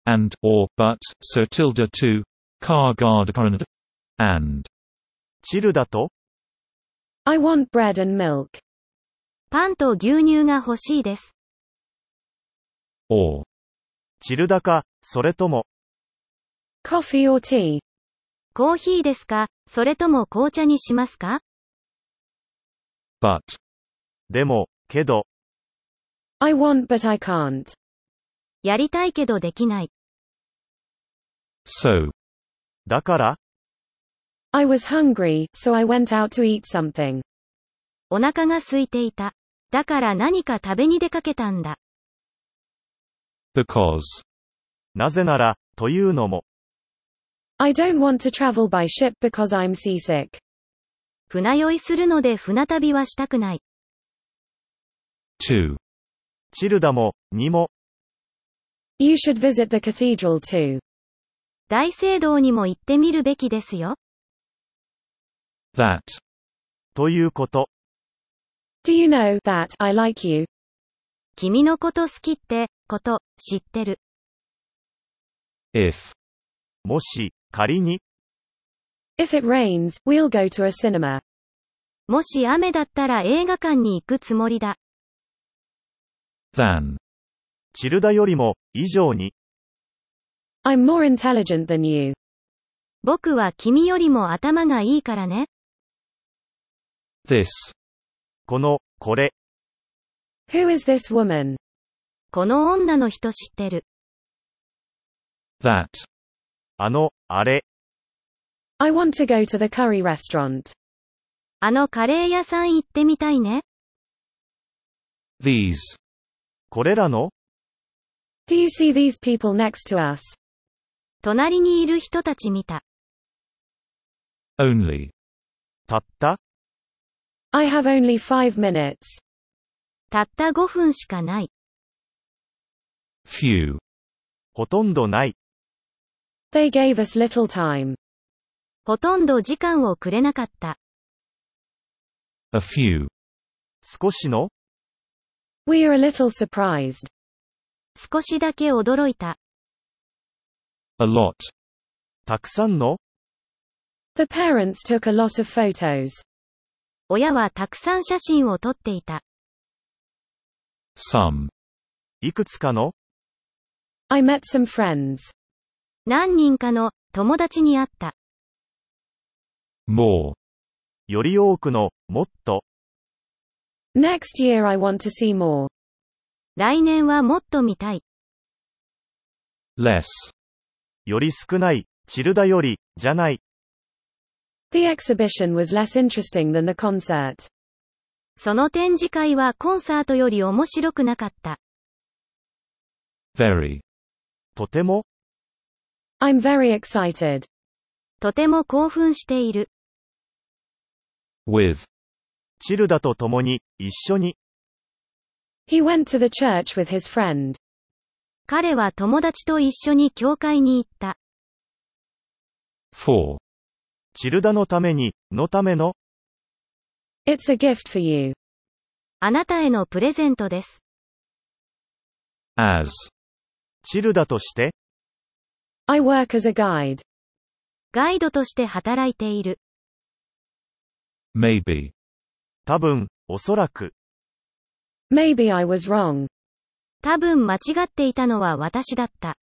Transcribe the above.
and, or, but, so tilde to, car guard, and. チルだと I want bread and milk. パンと牛乳が欲しいです。 or. チルだか、それとも Coffee or tea? コーヒーですか、それとも紅茶にしますか？ but. でも、けど I want but I can't. やりたいけどできない。 so. だから I was hungry, so I went out to eat something. お腹が空いていた。だから何か食べに出かけたんだ。 because. なぜなら、というのも I don't want to travel by ship because I'm seasick. 船酔いするので船旅はしたくない。 to. チルだも、にも You should visit the cathedral too. 大聖堂にも行ってみるべきですよ。 that. ということ Do you know that I like you? 君のこと好きって、こと、知ってる。 if. もし、仮に If it rains, we'll go to a cinema. もし雨だったら映画館に行くつもりだ。 than. チルダよりも、以上に I'm more intelligent than you. 僕は君よりも頭がいいからね。 this. この、これ Who is this woman? この女の人知ってる。 that. あれ I want to go to the curry restaurant. あのカレー屋さん行ってみたいね。 these. これらの Do you see these people next to us? 隣にいる人たち見た。 only. たった I have only 5 minutes. たった5分しかない。 few. ほとんどない They gave us little time. ほとんど時間をくれなかった。 a few. 少しの We are a little surprised. 少しだけ驚いた。 a lot. たくさんの The parents took a lot of photos. 親はたくさん写真を撮っていた。 some. いくつかの I met some friends. 何人かの友達に会った。 more. より多くの、もっと Next year I want to see more. 来年はもっと見たい。 less. より少ない、チルダより、じゃない The exhibition was less interesting than the concert. その展示会はコンサートより面白くなかった。 very. とても I'm very excited. とても興奮している。 with. チルダと共に、一緒に He went to the church with his friend. 彼は友達と一緒に教会に行った。 for. チルダのために、のための It's a gift for you. あなたへのプレゼントです。 as. チルダとして I work as a guide. ガイドとして働いている。 maybe. 多分、おそらく Maybe I was wrong. 多分間違っていたのは私だった。